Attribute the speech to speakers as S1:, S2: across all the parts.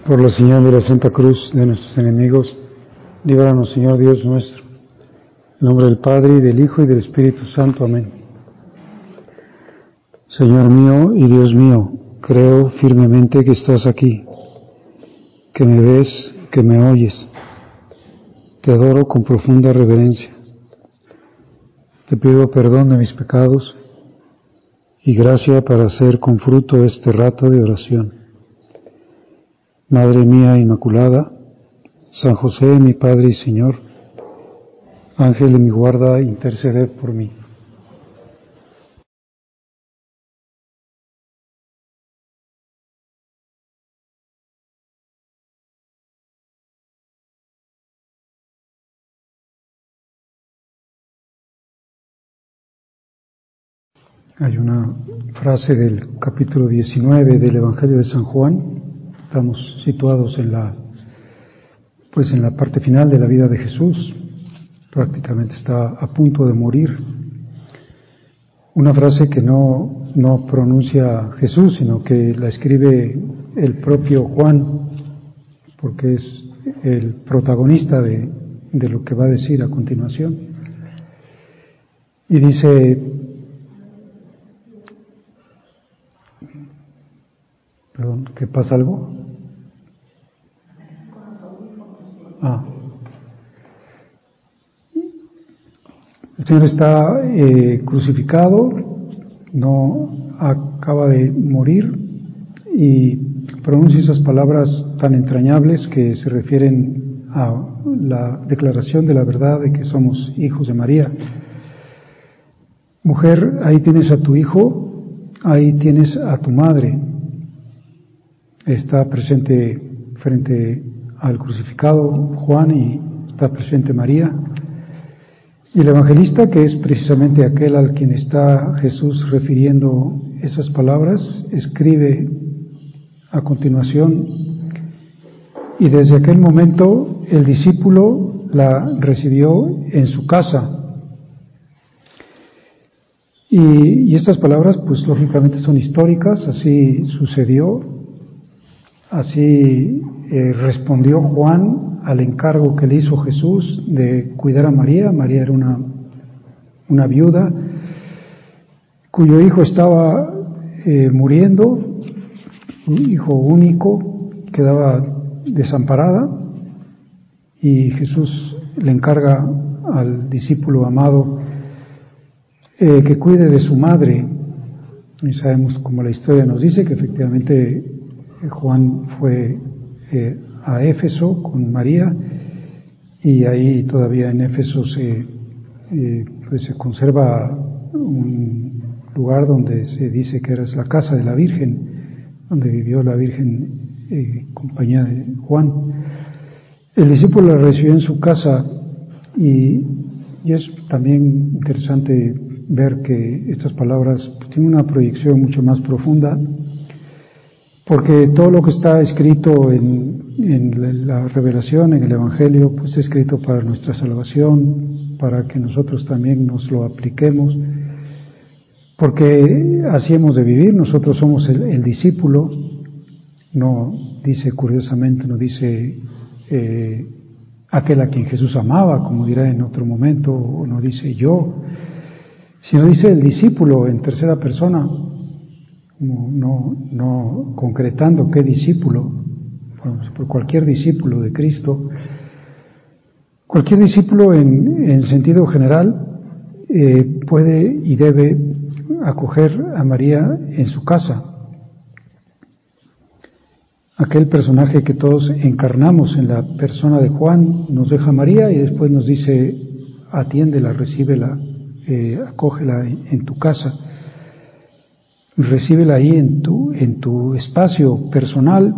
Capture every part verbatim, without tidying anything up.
S1: Por la señal de la Santa Cruz de nuestros enemigos, líbranos, Señor Dios nuestro. En nombre del Padre, y del Hijo, y del Espíritu Santo. Amén. Señor mío y Dios mío, creo firmemente que estás aquí, que me ves, que me oyes. Te adoro con profunda reverencia. Te pido perdón de mis pecados y gracia para hacer con fruto este rato de oración. Madre mía Inmaculada, San José, mi Padre y Señor, Ángel de mi guarda, interceded por mí. Hay una frase del capítulo diecinueve del Evangelio de San Juan. Estamos situados en la, pues en la parte final de la vida de Jesús. Prácticamente está a punto de morir. Una frase que no, no pronuncia Jesús, sino que la escribe el propio Juan, porque es el protagonista de, de lo que va a decir a continuación. Y dice, perdón, ¿que pasa algo? Ah. El Señor está eh, crucificado, no acaba de morir y pronuncia esas palabras tan entrañables que se refieren a la declaración de la verdad de que somos hijos de María. Mujer, ahí tienes a tu hijo, ahí tienes a tu madre. Está presente frente al crucificado Juan y está presente María. Y el evangelista, que es precisamente aquel al quien está Jesús refiriendo esas palabras, escribe a continuación: y desde aquel momento el discípulo la recibió en su casa. Y, y estas palabras, pues lógicamente son históricas, así sucedió, así eh, respondió Juan al encargo que le hizo Jesús de cuidar a María. María era una, una viuda cuyo hijo estaba eh, muriendo, un hijo único, quedaba desamparada, y Jesús le encarga al discípulo amado eh, que cuide de su madre. Y sabemos, como la historia nos dice, que efectivamente Juan fue eh, a Éfeso con María, y ahí todavía en Éfeso se, eh, pues se conserva un lugar donde se dice que era la casa de la Virgen, donde vivió la Virgen eh, en compañía de Juan. El discípulo la recibió en su casa, y, y es también interesante ver que estas palabras tienen una proyección mucho más profunda, porque todo lo que está escrito en, en la revelación, en el Evangelio, pues es escrito para nuestra salvación, para que nosotros también nos lo apliquemos, porque así hemos de vivir. Nosotros somos el, el discípulo, no dice, curiosamente, no dice eh, aquel a quien Jesús amaba, como dirá en otro momento, o no dice yo, sino dice el discípulo en tercera persona, no, no, no concretando qué discípulo, por cualquier discípulo de Cristo. Cualquier discípulo en, en sentido general eh, puede y debe acoger a María en su casa. Aquel personaje que todos encarnamos en la persona de Juan nos deja a María y después nos dice: atiéndela, recíbela, eh, acógela en, en tu casa. Recíbela ahí en tu, en tu espacio personal.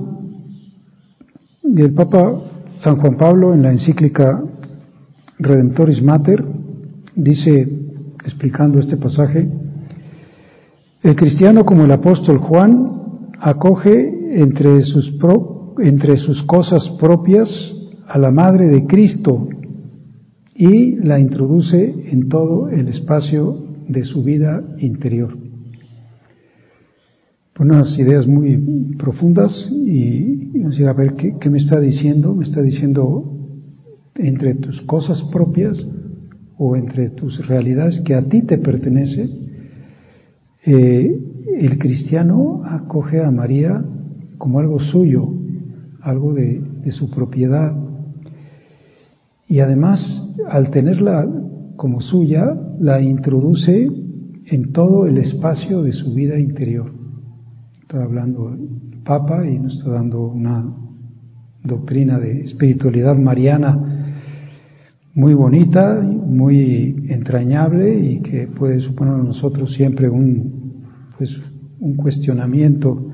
S1: Y el Papa San Juan Pablo, en la encíclica Redemptoris Mater, dice, explicando este pasaje: el cristiano, como el apóstol Juan, acoge entre sus, pro, entre sus cosas propias a la Madre de Cristo y la introduce en todo el espacio de su vida interior. unas ideas muy profundas y, y decir, a ver, ¿qué, ¿qué me está diciendo? Me está diciendo entre tus cosas propias o entre tus realidades que a ti te pertenece. Eh, el cristiano acoge a María como algo suyo, algo de, de su propiedad, y además al tenerla como suya la introduce en todo el espacio de su vida interior. Está hablando el Papa y nos está dando una doctrina de espiritualidad mariana muy bonita, muy entrañable y que puede suponer a nosotros siempre un, pues, un cuestionamiento.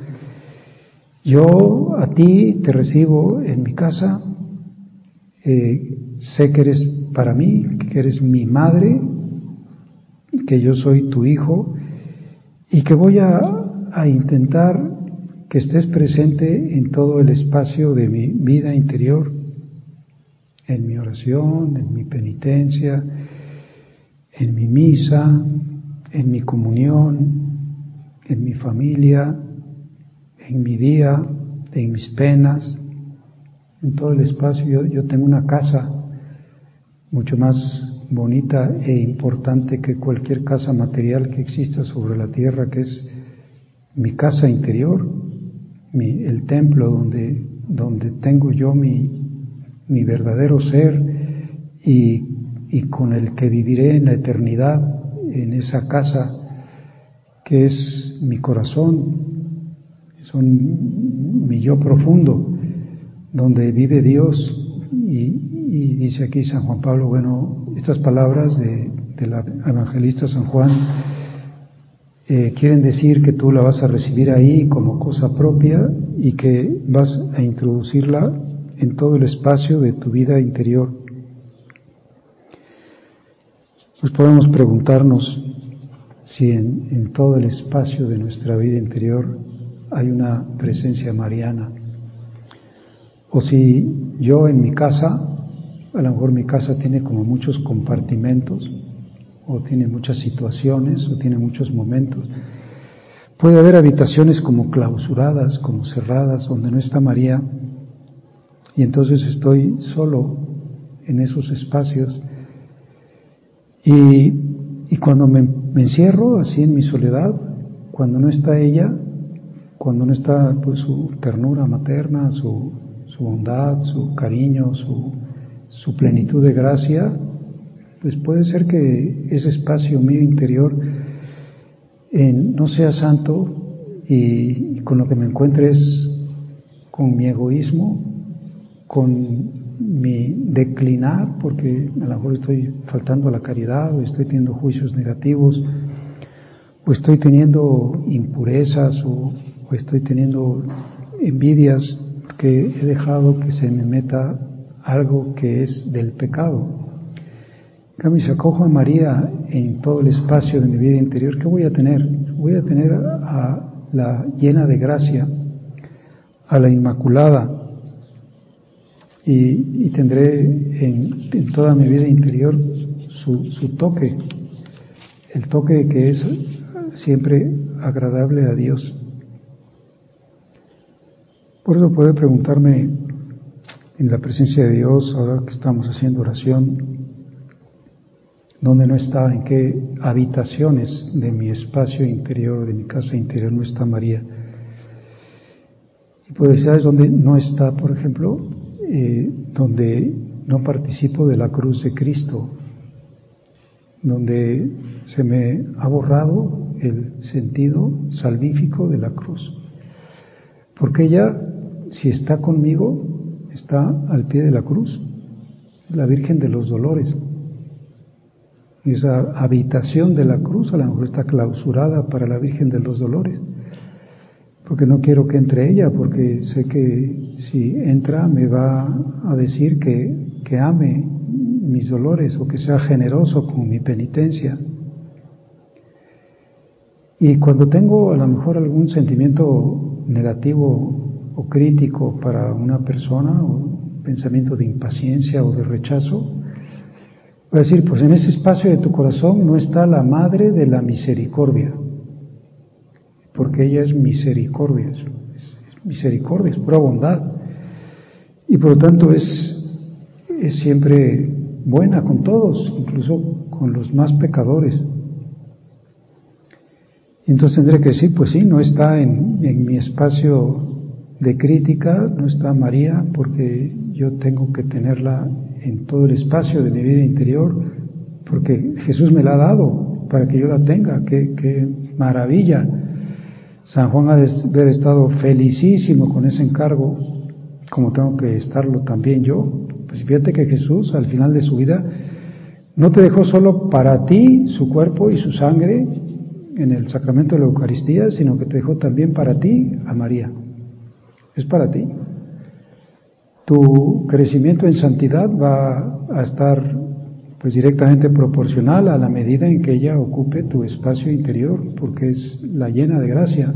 S1: Yo a ti te recibo en mi casa, eh, sé que eres para mí, que eres mi madre, que yo soy tu hijo y que voy a, a intentar que estés presente en todo el espacio de mi vida interior, en mi oración, en mi penitencia, en mi misa, en mi comunión, en mi familia, en mi día, en mis penas, en todo el espacio. Yo, yo tengo una casa mucho más bonita e importante que cualquier casa material que exista sobre la tierra, que es mi casa interior, mi, el templo donde, donde tengo yo mi, mi verdadero ser y, y con el que viviré en la eternidad, en esa casa que es mi corazón, es un, mi yo profundo, donde vive Dios. Y, y dice aquí San Juan Pablo, bueno, estas palabras de, de la evangelista San Juan eh, quieren decir que tú la vas a recibir ahí como cosa propia y que vas a introducirla en todo el espacio de tu vida interior. Pues podemos preguntarnos si en, en todo el espacio de nuestra vida interior hay una presencia mariana, o si yo en mi casa, a lo mejor mi casa tiene como muchos compartimentos, o tiene muchas situaciones, o tiene muchos momentos. Puede haber habitaciones como clausuradas, como cerradas, donde no está María, y entonces estoy solo en esos espacios. Y, y cuando me, me encierro así en mi soledad, cuando no está ella, cuando no está pues su ternura materna, su, su bondad, su cariño, su, su plenitud de gracia, pues puede ser que ese espacio mío interior eh, no sea santo y, y con lo que me encuentre es con mi egoísmo, con mi declinar, porque a lo mejor estoy faltando a la caridad, o estoy teniendo juicios negativos, o estoy teniendo impurezas, o, o estoy teniendo envidias, porque he dejado que se me meta algo que es del pecado. En cambio, si acojo a María en todo el espacio de mi vida interior, ¿qué voy a tener? Voy a tener a la llena de gracia, a la Inmaculada, y, y tendré en, en toda mi vida interior su, su toque, el toque que es siempre agradable a Dios. Por eso puede preguntarme en la presencia de Dios, ahora que estamos haciendo oración, ¿dónde no está? ¿En qué habitaciones de mi espacio interior, de mi casa interior no está María? Y puede ser donde no está, por ejemplo, eh, donde no participo de la cruz de Cristo, donde se me ha borrado el sentido salvífico de la cruz. Porque ella, si está conmigo, está al pie de la cruz, la Virgen de los Dolores. Y esa habitación de la cruz a lo mejor está clausurada para la Virgen de los Dolores, porque no quiero que entre ella, porque sé que si entra me va a decir que, que ame mis dolores o que sea generoso con mi penitencia. Y cuando tengo a lo mejor algún sentimiento negativo o crítico para una persona, o pensamiento de impaciencia o de rechazo, voy a decir, pues en ese espacio de tu corazón no está la Madre de la Misericordia. porque ella es misericordia, es, es misericordia, es pura bondad, y por lo tanto es, es siempre buena con todos, incluso con los más pecadores. Y entonces tendré que decir, pues sí, no está en, en mi espacio de crítica, no está María, porque yo tengo que tenerla en todo el espacio de mi vida interior, porque Jesús me la ha dado para que yo la tenga. Qué, qué maravilla. San Juan ha de haber estado felicísimo con ese encargo, como tengo que estarlo también yo. Pues fíjate que Jesús al final de su vida no te dejó solo para ti su cuerpo y su sangre en el sacramento de la Eucaristía, sino que te dejó también para ti a María. Es para ti. Tu crecimiento en santidad va a estar pues directamente proporcional a la medida en que ella ocupe tu espacio interior, porque es la llena de gracia.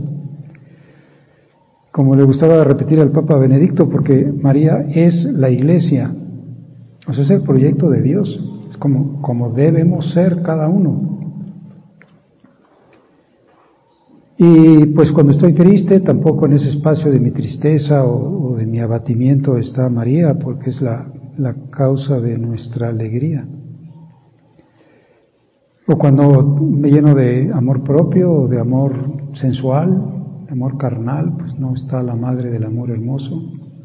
S1: Como le gustaba repetir al Papa Benedicto, porque María es la Iglesia, o sea, es el proyecto de Dios, es como, como debemos ser cada uno. Y pues cuando estoy triste, tampoco en ese espacio de mi tristeza o, o de mi abatimiento está María, porque es la, la causa de nuestra alegría. O cuando me lleno de amor propio o de amor sensual, de amor carnal, pues no está la madre del amor hermoso.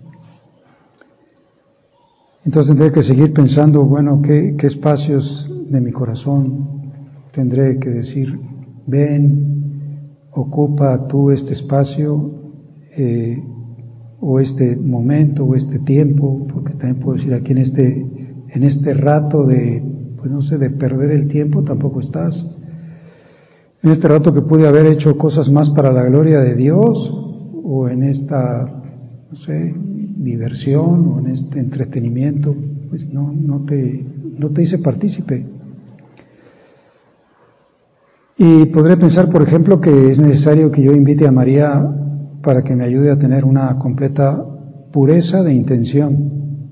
S1: Entonces tendré que seguir pensando, bueno, ¿qué, qué espacios de mi corazón tendré que decir, ven, ocupa tú este espacio, eh, o este momento, o este tiempo, porque también puedo decir aquí en este, en este rato de, pues no sé, de perder el tiempo, tampoco estás. En este rato que pude haber hecho cosas más para la gloria de Dios, o en esta, no sé, diversión, o en este entretenimiento, pues no, no te, no te hice partícipe. Y podré pensar, por ejemplo, que es necesario que yo invite a María para que me ayude a tener una completa pureza de intención.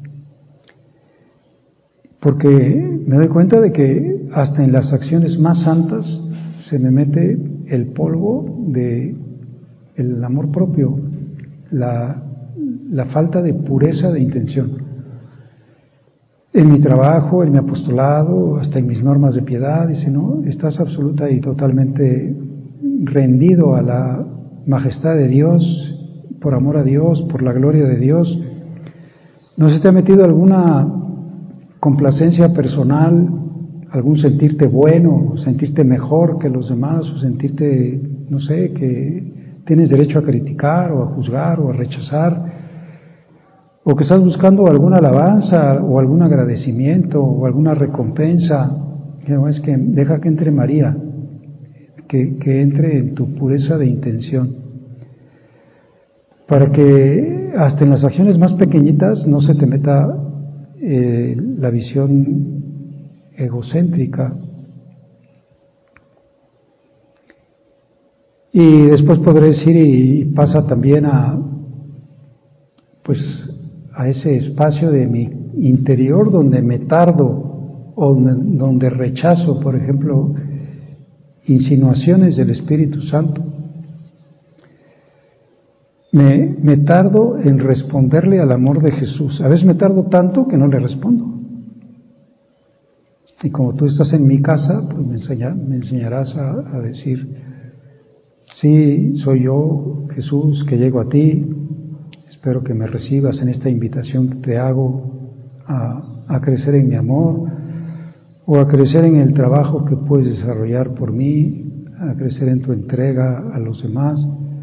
S1: Porque me doy cuenta de que hasta en las acciones más santas se me mete el polvo de el amor propio, la, la falta de pureza de intención. En mi trabajo, en mi apostolado, hasta en mis normas de piedad, dice, no, estás absoluta y totalmente rendido a la majestad de Dios, por amor a Dios, por la gloria de Dios. ¿No se te ha metido alguna complacencia personal, algún sentirte bueno, sentirte mejor que los demás, o sentirte, no sé, que tienes derecho a criticar o a juzgar o a rechazar, o que estás buscando alguna alabanza o algún agradecimiento o alguna recompensa? No, es que deja que entre María, que, que entre en tu pureza de intención, para que hasta en las acciones más pequeñitas no se te meta eh, la visión egocéntrica. Y después podré decir, y pasa también a pues a ese espacio de mi interior donde me tardo o donde rechazo, por ejemplo, insinuaciones del Espíritu Santo. Me, me tardo en responderle al amor de Jesús. A veces me tardo tanto que no le respondo. Y como tú estás en mi casa, pues me, enseña, me enseñarás a, a decir, sí, soy yo, Jesús, que llego a ti. Espero que me recibas en esta invitación que te hago a, a crecer en mi amor, o a crecer en el trabajo que puedes desarrollar por mí, a crecer en tu entrega a los demás,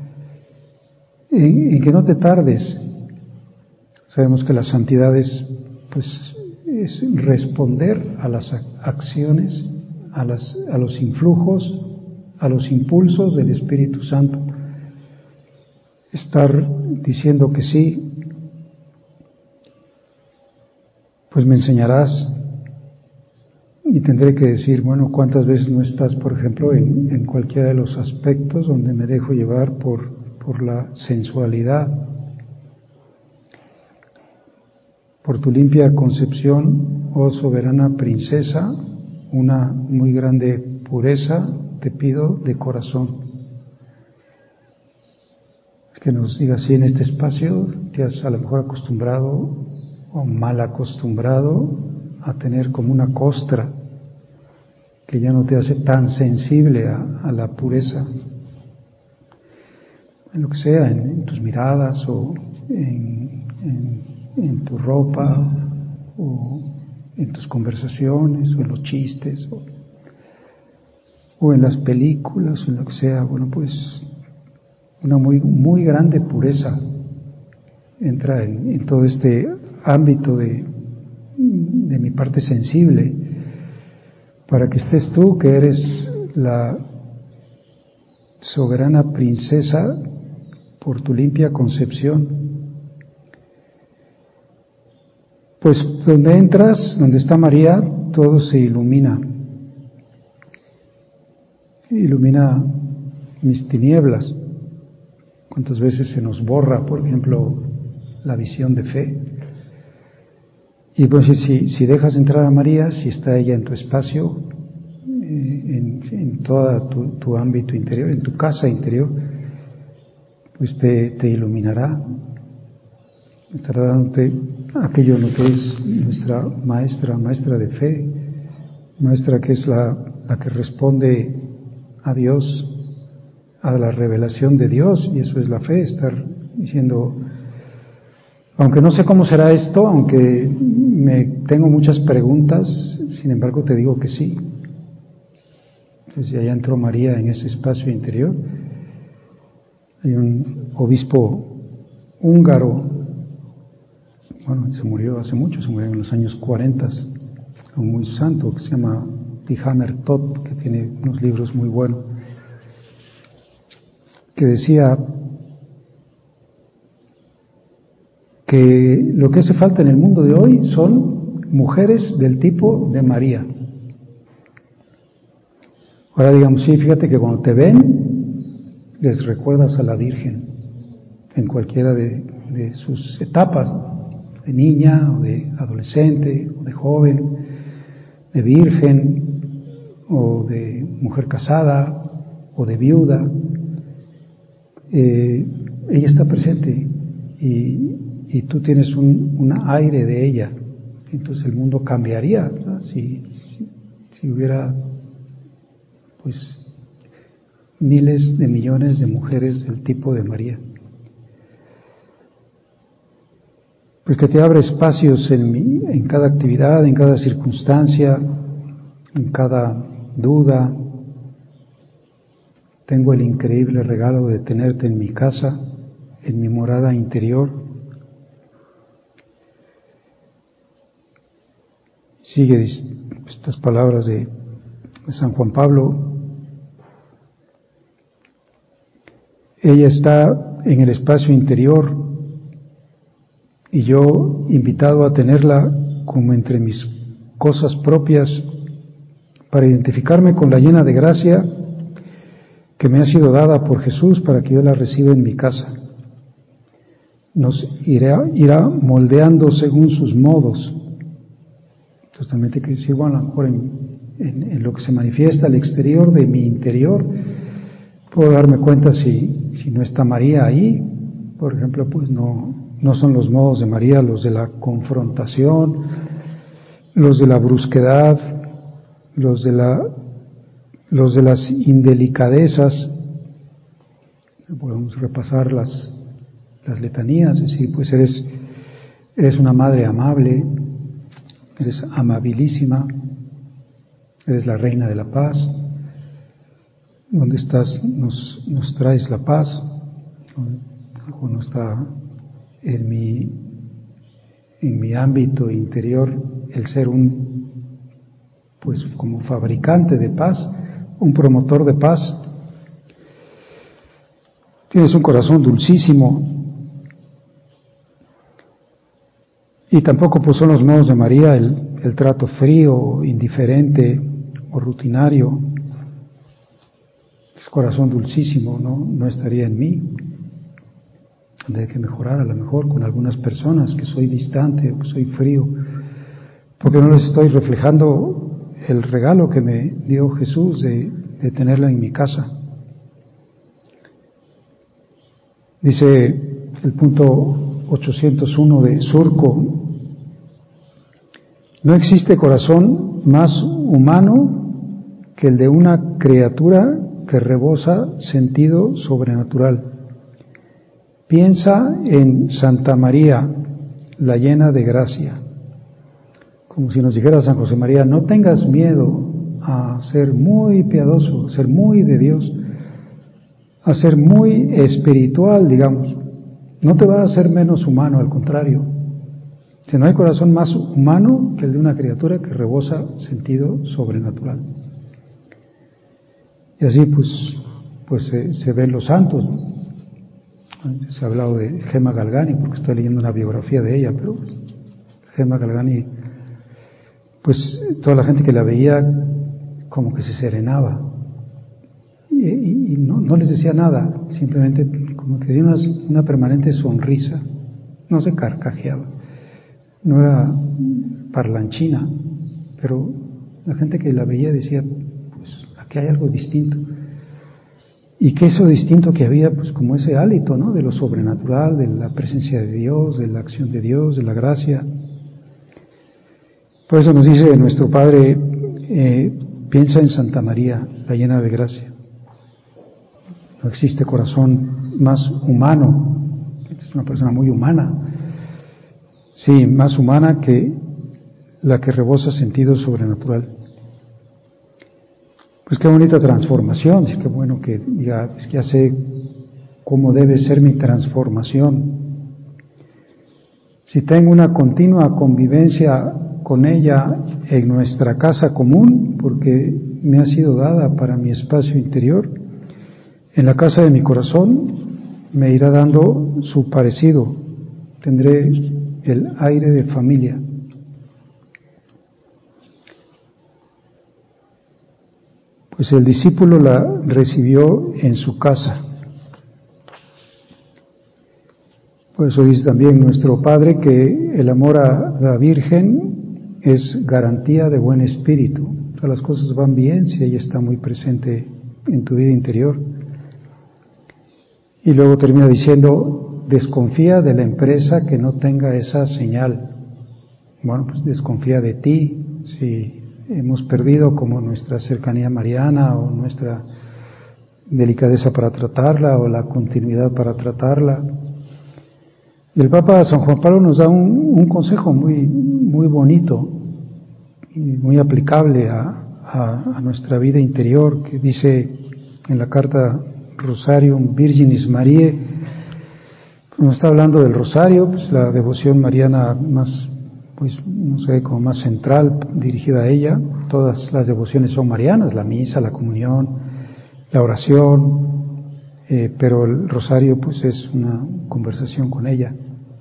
S1: en, en que no te tardes. Sabemos que la santidad es, pues, es responder a las acciones, a, las, a los influjos, a los impulsos del Espíritu Santo. Estar diciendo que sí, pues me enseñarás, y tendré que decir, bueno, ¿cuántas veces no estás, por ejemplo, en, en cualquiera de los aspectos donde me dejo llevar por, por la sensualidad? Por tu limpia concepción, oh soberana princesa, una muy grande pureza te pido de corazón. que nos diga si en este espacio te has a lo mejor acostumbrado o mal acostumbrado a tener como una costra que ya no te hace tan sensible a, a la pureza, en lo que sea, en, en tus miradas o en, en, en tu ropa o en tus conversaciones o en los chistes o, o en las películas o en lo que sea. Bueno, pues una muy, muy grande pureza entra en, en todo este ámbito de, de mi parte sensible, para que estés tú, que eres la soberana princesa por tu limpia concepción. Pues donde entras, donde está María, todo se ilumina. Ilumina mis tinieblas. ¿Cuántas veces se nos borra, por ejemplo, la visión de fe? Y pues si, si dejas entrar a María, si está ella en tu espacio, eh, en, en todo tu, tu ámbito interior, en tu casa interior, pues te, te iluminará, estará dándote aquello lo que es nuestra maestra, maestra de fe, maestra que es la, la que responde a Dios, a la revelación de Dios, y eso es la fe, estar diciendo, aunque no sé cómo será esto, aunque me tengo muchas preguntas, sin embargo te digo que sí. Entonces allá entró María en ese espacio interior. Hay un obispo húngaro, bueno, se murió hace mucho, se murió en los años cuarenta, un muy santo que se llama Tihamer Tot, que tiene unos libros muy buenos, que decía que lo que hace falta en el mundo de hoy son mujeres del tipo de María. Ahora digamos, sí, fíjate que cuando te ven, les recuerdas a la Virgen en cualquiera de, de sus etapas, de niña, o de adolescente, o de joven, de virgen, o de mujer casada, o de viuda. Eh, ella está presente y y tú tienes un, un aire de ella, entonces el mundo cambiaría, ¿no? si, si, si hubiera pues miles de millones de mujeres del tipo de María. Pues que te abre espacios en, mi, en cada actividad, en cada circunstancia, en cada duda. Tengo el increíble regalo de tenerte en mi casa, en mi morada interior. Sigue estas palabras de, de San Juan Pablo. Ella está en el espacio interior y yo invitado a tenerla como entre mis cosas propias para identificarme con la llena de gracia que me ha sido dada por Jesús para que yo la reciba en mi casa. Nos irá, irá moldeando según sus modos. Justamente que si bueno, a lo mejor en, en, en lo que se manifiesta al exterior de mi interior, puedo darme cuenta si, si no está María ahí. Por ejemplo, pues no, no son los modos de María los de la confrontación, los de la brusquedad, los de la, los de las indelicadezas. Podemos repasar las, las letanías, es decir, pues eres, eres una madre amable, eres amabilísima, eres la reina de la paz, donde estás nos, nos traes la paz. Algo no está en mi, en mi ámbito interior el ser un, pues como fabricante de paz, un promotor de paz. Tienes un corazón dulcísimo. Y tampoco pues son los modos de María el, el trato frío, indiferente o rutinario. Ese corazón dulcísimo no, no estaría en mí. Tendré que mejorar a lo mejor con algunas personas que soy distante o que soy frío, porque no les estoy reflejando el regalo que me dio Jesús de, de tenerla en mi casa. Dice el punto ochocientos uno de Surco: no existe corazón más humano que el de una criatura que rebosa sentido sobrenatural. Piensa en Santa María, la llena de gracia. Como si nos dijera San José María: no tengas miedo a ser muy piadoso, a ser muy de Dios, a ser muy espiritual, digamos. No te va a hacer menos humano, al contrario. Si no hay corazón más humano que el de una criatura que rebosa sentido sobrenatural. Y así pues, pues se, se ven los santos, ¿no? Se ha hablado de Gemma Galgani, porque estoy leyendo una biografía de ella, pero Gemma Galgani, pues toda la gente que la veía como que se serenaba y, y, y no, no les decía nada, simplemente como que tenía una, una permanente sonrisa, no se carcajeaba, no era parlanchina, pero la gente que la veía decía: pues aquí hay algo distinto. Y que eso distinto que había, pues como ese hálito, ¿no?, de lo sobrenatural, de la presencia de Dios, de la acción de Dios, de la gracia. Por eso nos dice nuestro Padre, eh, piensa en Santa María, la llena de gracia. No existe corazón más humano, es una persona muy humana, sí, más humana que la que rebosa sentido sobrenatural. Pues qué bonita transformación, sí, qué bueno que diga: es que ya sé cómo debe ser mi transformación. Si tengo una continua convivencia con ella en nuestra casa común, porque me ha sido dada para mi espacio interior, en la casa de mi corazón me irá dando su parecido, tendré el aire de familia. Pues el discípulo la recibió en su casa. Por eso dice también nuestro Padre que el amor a la Virgen es garantía de buen espíritu. Todas las cosas van bien si ella está muy presente en tu vida interior. Y luego termina diciendo: desconfía de la empresa que no tenga esa señal. Bueno, pues desconfía de ti, si hemos perdido como nuestra cercanía mariana o nuestra delicadeza para tratarla o la continuidad para tratarla. Y el Papa San Juan Pablo nos da un, un consejo muy, muy bonito y muy aplicable a, a, a nuestra vida interior, que dice en la carta Rosarium Virginis Mariae, nos está hablando del rosario, pues la devoción mariana más, pues no sé, como más central, dirigida a ella. Todas las devociones son marianas, la misa, la comunión, la oración, eh, pero el rosario pues es una conversación con ella.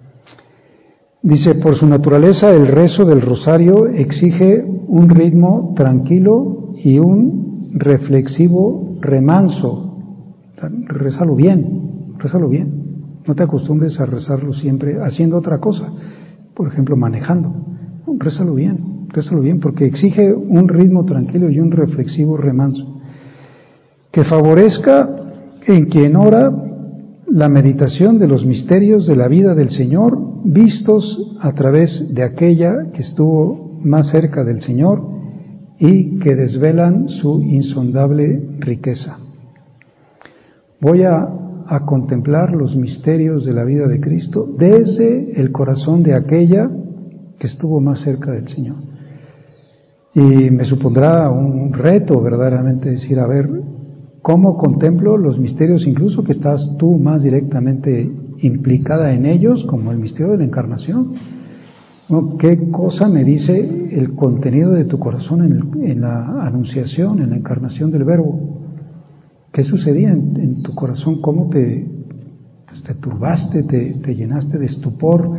S1: Dice: por su naturaleza el rezo del rosario exige un ritmo tranquilo y un reflexivo remanso. Rézalo bien, rézalo bien. No te acostumbres a rezarlo siempre haciendo otra cosa, por ejemplo manejando. Rézalo bien, rézalo bien, porque exige un ritmo tranquilo y un reflexivo remanso que favorezca en quien ora la meditación de los misterios de la vida del Señor, vistos a través de aquella que estuvo más cerca del Señor y que desvelan su insondable riqueza. Voy a, a contemplar los misterios de la vida de Cristo desde el corazón de aquella que estuvo más cerca del Señor. Y me supondrá un reto verdaderamente decir: a ver, ¿cómo contemplo los misterios incluso que estás tú más directamente implicada en ellos, como el misterio de la Encarnación? ¿No? ¿Qué cosa me dice el contenido de tu corazón en, el, en la anunciación, en la encarnación del Verbo? ¿Qué sucedía en, en tu corazón? ¿Cómo te, pues te turbaste, te, te llenaste de estupor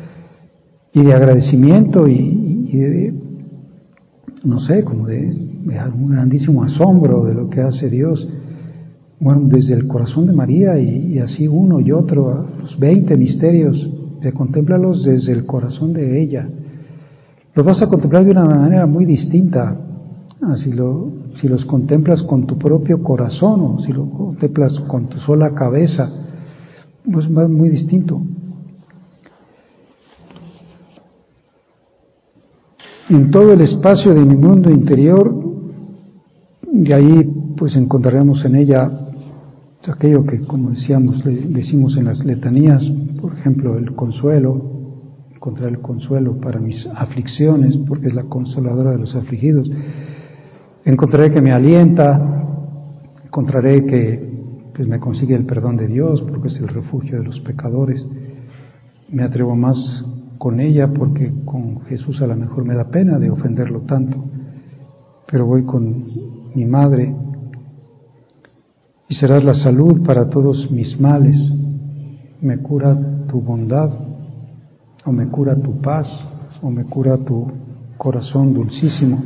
S1: y de agradecimiento y, y de, no sé, como de, de un grandísimo asombro de lo que hace Dios? Bueno, desde el corazón de María y, y así uno y otro, los veinte misterios, de contémplalos desde el corazón de ella. Los vas a contemplar de una manera muy distinta, así lo, si los contemplas con tu propio corazón o si lo contemplas con tu sola cabeza. pues va muy distinto. En todo el espacio de mi mundo interior, de ahí pues encontraremos en ella aquello que, como decíamos, le decimos en las letanías, por ejemplo, el consuelo, encontrar el consuelo para mis aflicciones, porque es la consoladora de los afligidos. Encontraré que me alienta, encontraré que pues, me consigue el perdón de Dios, porque es el refugio de los pecadores. Me atrevo más con ella, porque con Jesús a lo mejor me da pena de ofenderlo tanto, pero voy con mi madre, y serás la salud para todos mis males. Me cura tu bondad, o me cura tu paz, o me cura tu corazón dulcísimo.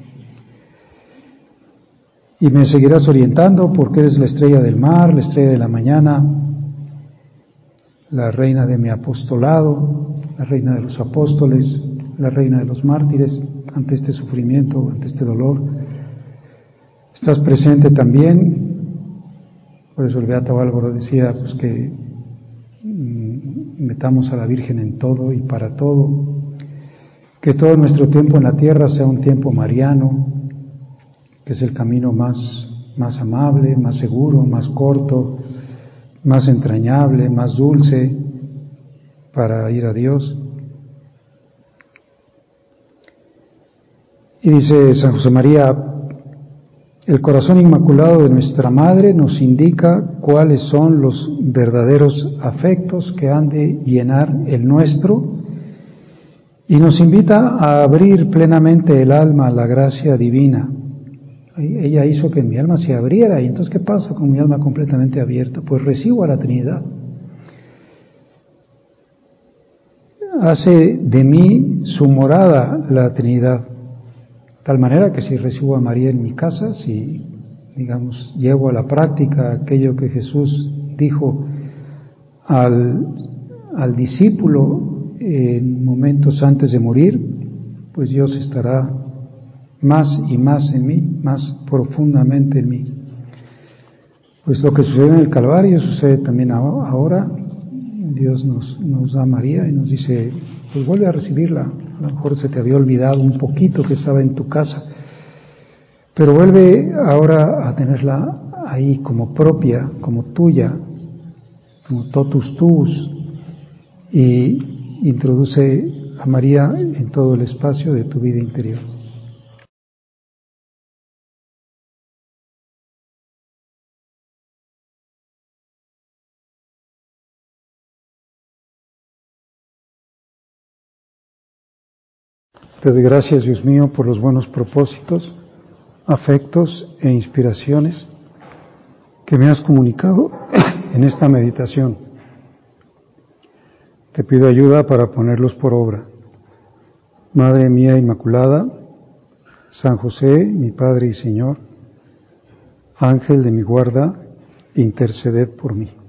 S1: Y me seguirás orientando porque eres la estrella del mar, la estrella de la mañana, la reina de mi apostolado, la reina de los apóstoles, la reina de los mártires, ante este sufrimiento, ante este dolor. Estás presente también, por eso el Beato Álvaro decía pues que mm, metamos a la Virgen en todo y para todo, que todo nuestro tiempo en la tierra sea un tiempo mariano, que es el camino más, más amable, más seguro, más corto, más entrañable, más dulce para ir a Dios. Y dice San José María, el corazón inmaculado de nuestra Madre nos indica cuáles son los verdaderos afectos que han de llenar el nuestro y nos invita a abrir plenamente el alma a la gracia divina. Ella hizo que mi alma se abriera, y entonces ¿qué pasa con mi alma completamente abierta? Pues recibo a la Trinidad. Hace de mí su morada la Trinidad, de tal manera que si recibo a María en mi casa, si, digamos, llevo a la práctica aquello que Jesús dijo al, al discípulo en momentos antes de morir, pues Dios estará más y más en mí, más profundamente en mí. Pues lo que sucede en el Calvario sucede también ahora. Dios nos, nos da a María y nos dice, pues vuelve a recibirla. A lo mejor se te había olvidado un poquito que estaba en tu casa, pero vuelve ahora a tenerla ahí como propia, como tuya, como totus tuus, y introduce a María en todo el espacio de tu vida interior. Te doy gracias, Dios mío, por los buenos propósitos, afectos e inspiraciones que me has comunicado en esta meditación. Te pido ayuda para ponerlos por obra. Madre mía Inmaculada, San José, mi Padre y Señor, Ángel de mi guarda, interceded por mí.